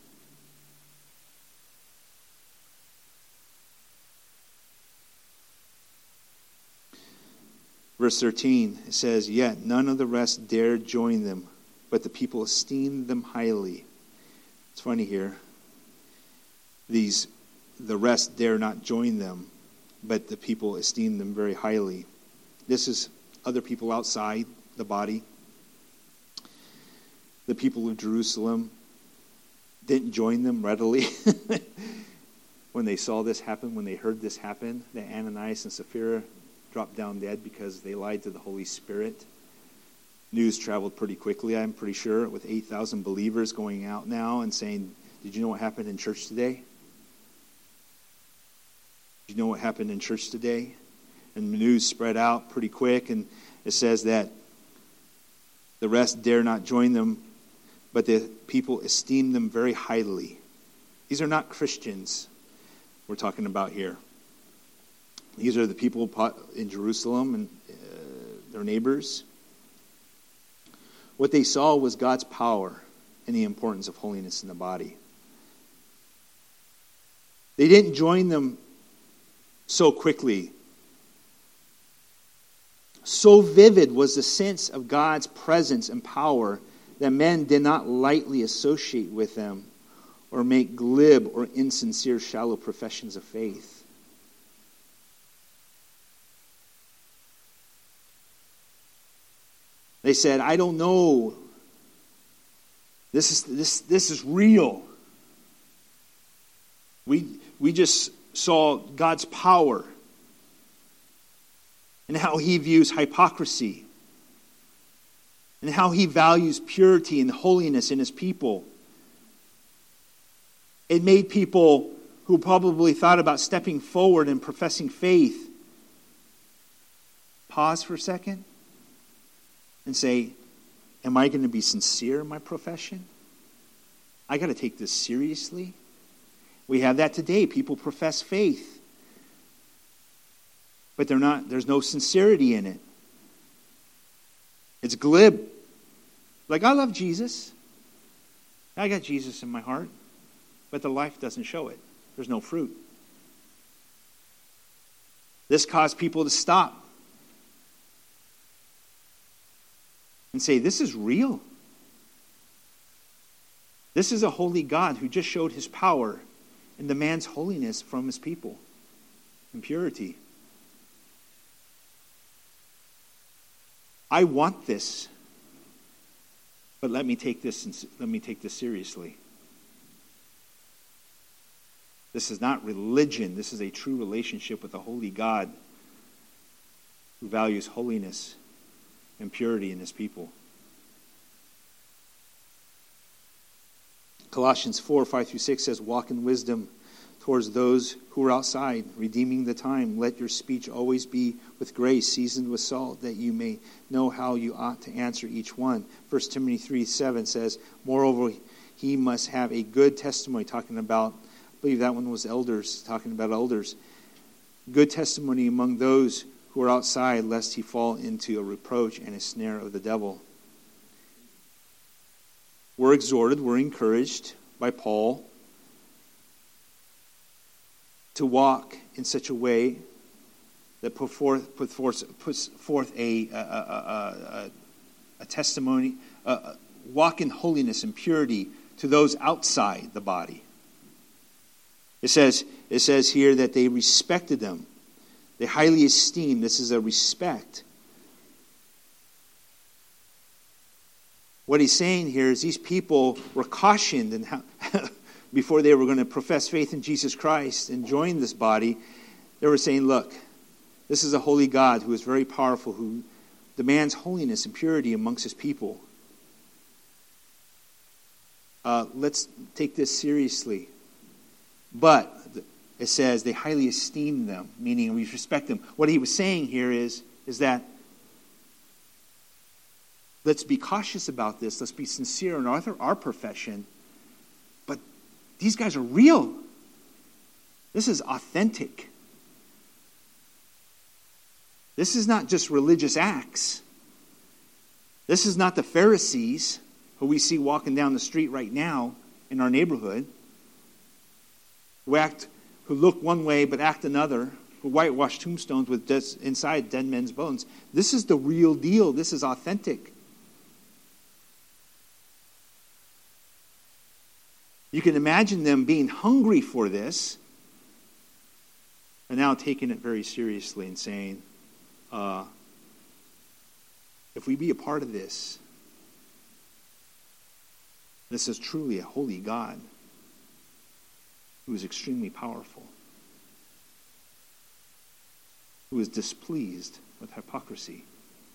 Verse thirteen, it says, yet none of the rest dared join them, but the people esteemed them highly. It's funny here. these the rest dare not join them, but the people esteem them very highly. This is other people outside the body. The people of Jerusalem didn't join them readily when they saw this happen, when they heard this happen, that Ananias and Sapphira dropped down dead because they lied to the Holy Spirit. News traveled pretty quickly, I'm pretty sure, with eight thousand believers going out now and saying, did you know what happened in church today? Did you know what happened in church today? And the news spread out pretty quick, and it says that the rest dare not join them, but the people esteem them very highly. These are not Christians we're talking about here. These are the people in Jerusalem and uh, their neighbors. What they saw was God's power and the importance of holiness in the body. They didn't join them so quickly. So vivid was the sense of God's presence and power that men did not lightly associate with them or make glib or insincere, shallow professions of faith. They said, I don't know. This is this this is real. We we just saw God's power and how he views hypocrisy and how he values purity and holiness in his people. It made people who probably thought about stepping forward and professing faith pause for a second and say, am I going to be sincere in my profession? I got to take this seriously. We have that today. People profess faith, but they're not. There's no sincerity in it. It's glib. Like, I love Jesus. I got Jesus in my heart, but the life doesn't show it. There's no fruit. This caused people to stop and say, this is real. This is a holy God who just showed his power and demands holiness from his people and purity. I want this, but let me take this let me take this seriously. This is not religion. This is a true relationship with a holy God who values holiness and purity in his people. Colossians four, five through six says, walk in wisdom towards those who are outside, redeeming the time. Let your speech always be with grace, seasoned with salt, that you may know how you ought to answer each one. First Timothy three, seven says, moreover, he must have a good testimony, talking about, I believe that one was elders, talking about elders. Good testimony among those who are outside, lest he fall into a reproach and a snare of the devil. We're exhorted, we're encouraged by Paul to walk in such a way that put forth, put forth, puts forth a, a, a, a, a testimony, a, walk in holiness and purity to those outside the body. It says, it says here that they respected them. They highly esteemed. This is a respect. What he's saying here is these people were cautioned and how, before they were going to profess faith in Jesus Christ and join this body. They were saying, look, this is a holy God who is very powerful, who demands holiness and purity amongst his people. Uh, let's take this seriously. But it says they highly esteem them, meaning we respect them. What he was saying here is, is that let's be cautious about this. Let's be sincere in our, our profession. But these guys are real. This is authentic. This is not just religious acts. This is not the Pharisees who we see walking down the street right now in our neighborhood, who act, who look one way but act another, who whitewash tombstones with des- inside dead men's bones. This is the real deal. This is authentic. You can imagine them being hungry for this and now taking it very seriously and saying, uh, if we be a part of this, this is truly a holy God who is extremely powerful, who is displeased with hypocrisy.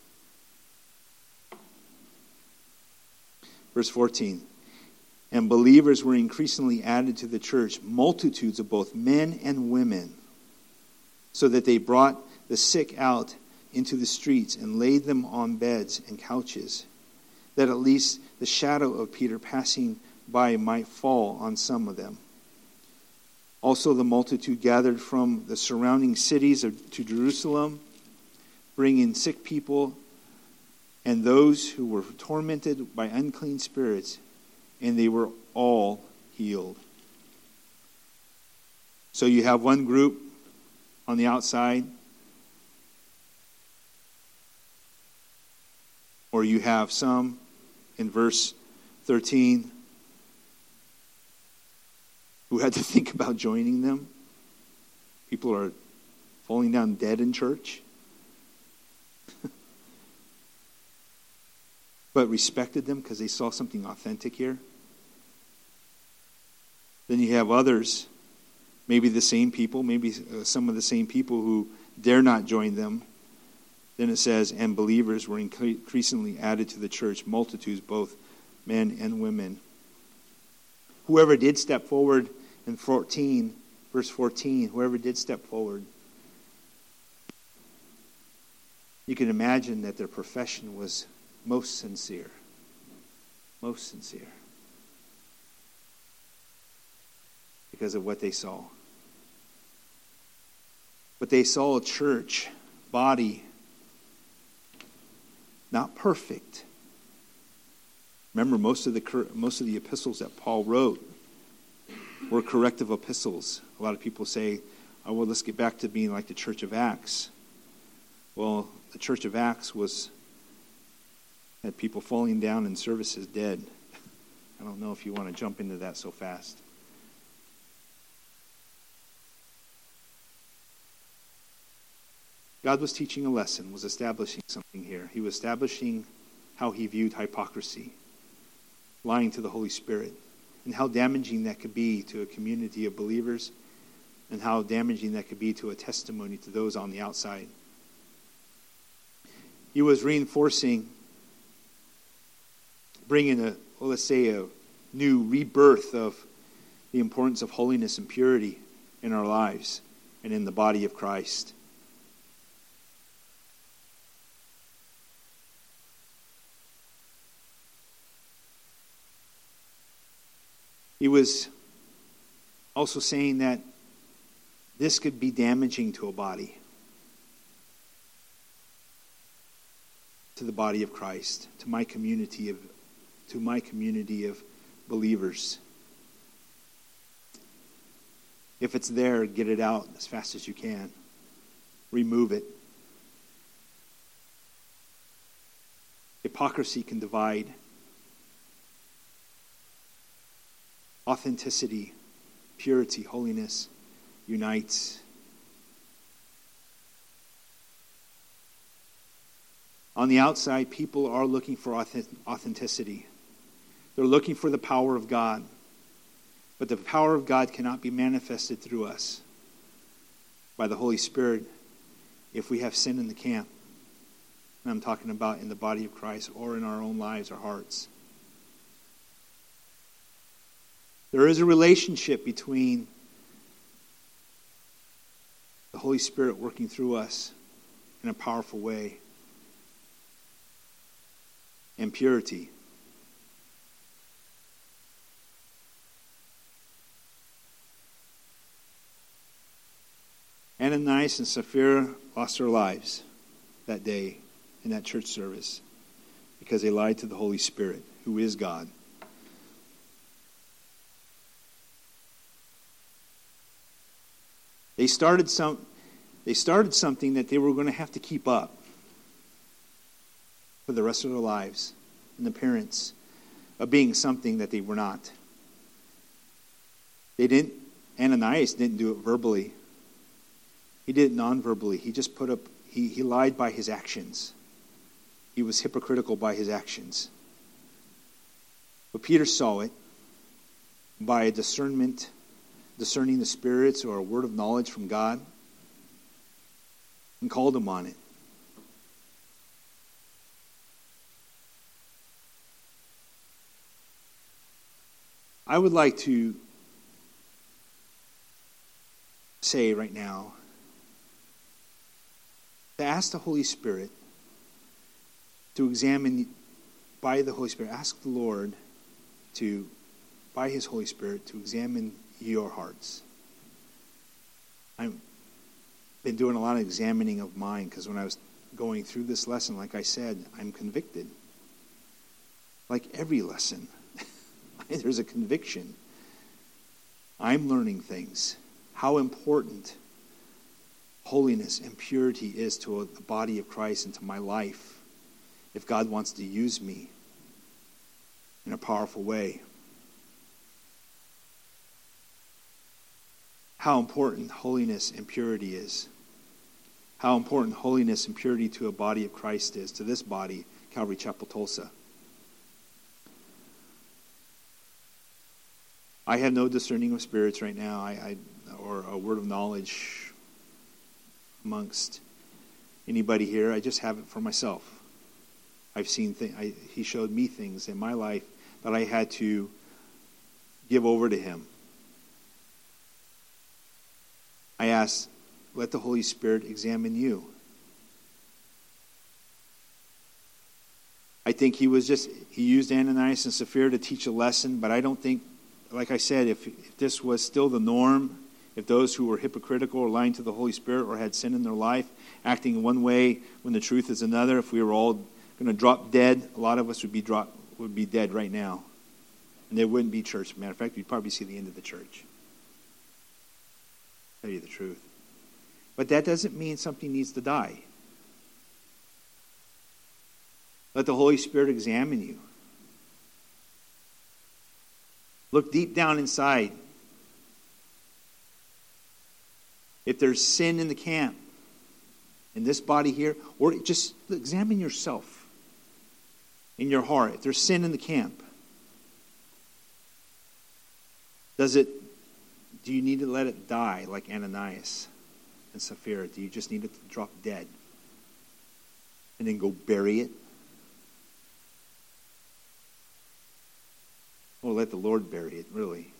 Verse fourteen, and believers were increasingly added to the church, multitudes of both men and women, so that they brought the sick out into the streets and laid them on beds and couches, that at least the shadow of Peter passing by might fall on some of them. Also the multitude gathered from the surrounding cities of, to Jerusalem, bringing sick people and those who were tormented by unclean spirits, and they were all healed. So you have one group on the outside, or you have some in verse thirteen who had to think about joining them. People are falling down dead in church, but respected them because they saw something authentic here. Then you have others, maybe the same people, maybe uh, some of the same people who dare not join them. Then it says, and believers were increasingly added to the church, multitudes, both men and women. Whoever did step forward in fourteen, verse fourteen, whoever did step forward, you can imagine that their profession was most sincere. Most sincere. Because of what they saw. But they saw a church body, not perfect. Remember, most of the most of the epistles that Paul wrote were corrective epistles. A lot of people say, oh, well, let's get back to being like the Church of Acts. Well, the Church of Acts was had people falling down in services dead. I don't know if you want to jump into that so fast. God was teaching a lesson, was establishing something here. He was establishing how he viewed hypocrisy, lying to the Holy Spirit, and how damaging that could be to a community of believers, and how damaging that could be to a testimony to those on the outside. He was reinforcing, bringing a, well, let's say, a new rebirth of the importance of holiness and purity in our lives and in the body of Christ. He was also saying that this could be damaging to a body, to the body of Christ, to my community of, to my community of believers. If it's there, get it out as fast as you can. Remove it. Hypocrisy can divide. Authenticity, purity, holiness unites. On the outside, people are looking for authenticity. They're looking for the power of God. But the power of God cannot be manifested through us by the Holy Spirit if we have sin in the camp. And I'm talking about in the body of Christ or in our own lives, our hearts. There is a relationship between the Holy Spirit working through us in a powerful way and purity. Ananias and Sapphira lost their lives that day in that church service because they lied to the Holy Spirit, who is God. They started some they started something that they were going to have to keep up for the rest of their lives, an appearance of being something that they were not. They didn't, Ananias didn't do it verbally. He did it non-verbally. He just put up, he, he lied by his actions. He was hypocritical by his actions. But Peter saw it by a discernment, discerning the spirits or a word of knowledge from God, and called him on it. I would like to say right now, to ask the Holy Spirit to examine, by the Holy Spirit, ask the Lord to, by His Holy Spirit, to examine your hearts. I've been doing a lot of examining of mine, because when I was going through this lesson, like I said, I'm convicted. Like every lesson, there's a conviction. I'm learning things. How important holiness and purity is to the body of Christ and to my life, if God wants to use me in a powerful way. How important holiness and purity is. How important holiness and purity to a body of Christ is, to this body, Calvary Chapel, Tulsa. I have no discerning of spirits right now, I, I, or a word of knowledge amongst anybody here. I just have it for myself. I've seen things. He showed me things in my life that I had to give over to Him. I ask, let the Holy Spirit examine you. I think he was just, he used Ananias and Sapphira to teach a lesson, but I don't think, like I said, if, if this was still the norm, if those who were hypocritical or lying to the Holy Spirit or had sin in their life, acting in one way when the truth is another, if we were all going to drop dead, a lot of us would be drop, would be dead right now. And there wouldn't be church. Matter of fact, we'd probably see the end of the church. Tell you the truth. But that doesn't mean something needs to die. Let the Holy Spirit examine you. Look deep down inside. If there's sin in the camp, in this body here, or just examine yourself in your heart. If there's sin in the camp, does it, do you need to let it die like Ananias and Sapphira? Do you just need it to drop dead and then go bury it? Or let the Lord bury it, really.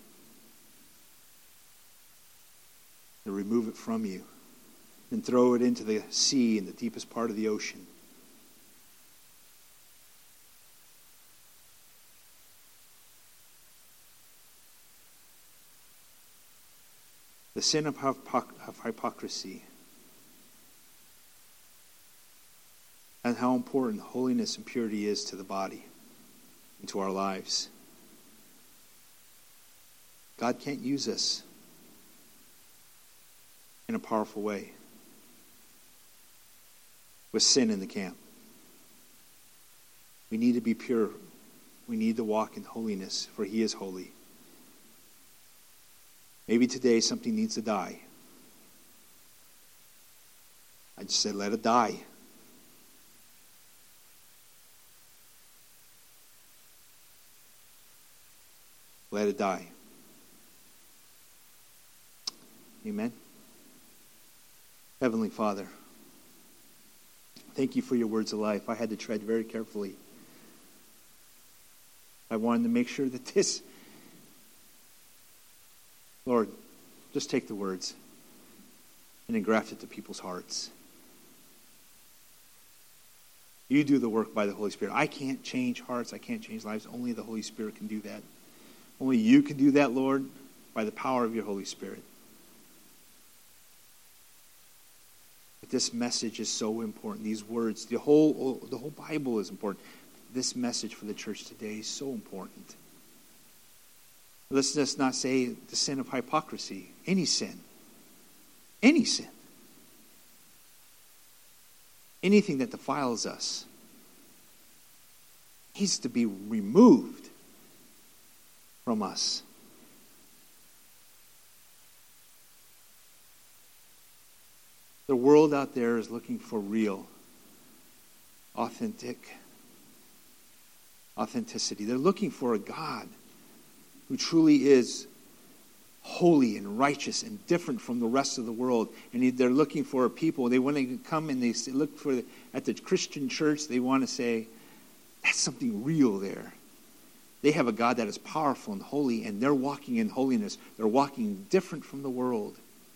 And remove it from you. And throw it into the sea in the deepest part of the ocean. The sin of, hypoc- of hypocrisy. And how important holiness and purity is to the body and to our lives. God can't use us in a powerful way with sin in the camp. We need to be pure. We need to walk in holiness, for He is holy. Maybe today something needs to die. I just said, let it die. Let it die. Amen. Heavenly Father, thank you for your words of life. I had to tread very carefully. I wanted to make sure that this, Lord, just take the words and engraft it to people's hearts. You do the work by the Holy Spirit. I can't change hearts. I can't change lives. Only the Holy Spirit can do that. Only you can do that, Lord, by the power of your Holy Spirit. But this message is so important. These words, the whole, the whole Bible is important. This message for the church today is so important. Let's just not say the sin of hypocrisy. Any sin. Any sin. Anything that defiles us needs to be removed from us. The world out there is looking for real, authentic, authenticity. They're looking for a God who truly is holy and righteous and different from the rest of the world. And they're looking for a people. They want to come and they look for, at the Christian church, they want to say, that's something real there. They have a God that is powerful and holy, and they're walking in holiness. They're walking different from the world.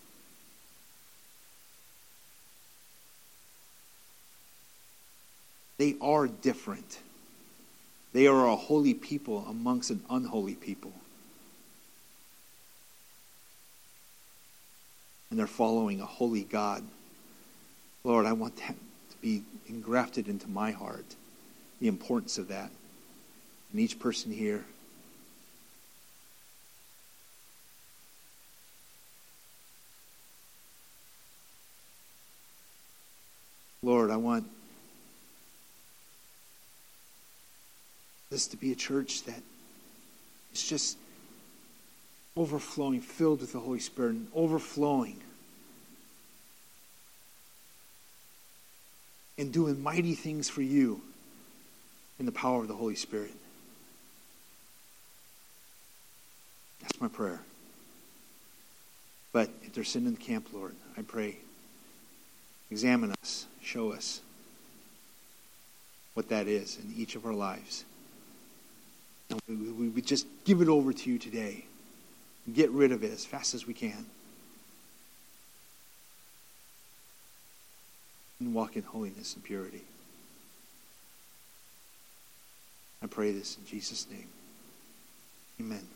They are different. They are a holy people amongst an unholy people. And they're following a holy God. Lord, I want that to be engrafted into my heart, the importance of that. And each person here. Lord, I want this to be a church that is just overflowing, filled with the Holy Spirit, and overflowing and doing mighty things for you in the power of the Holy Spirit. That's my prayer. But if there's sin in the camp, Lord, I pray, examine us, show us what that is in each of our lives. And we, we, we just give it over to you today. Get rid of it as fast as we can. And walk in holiness and purity. I pray this in Jesus' name. Amen.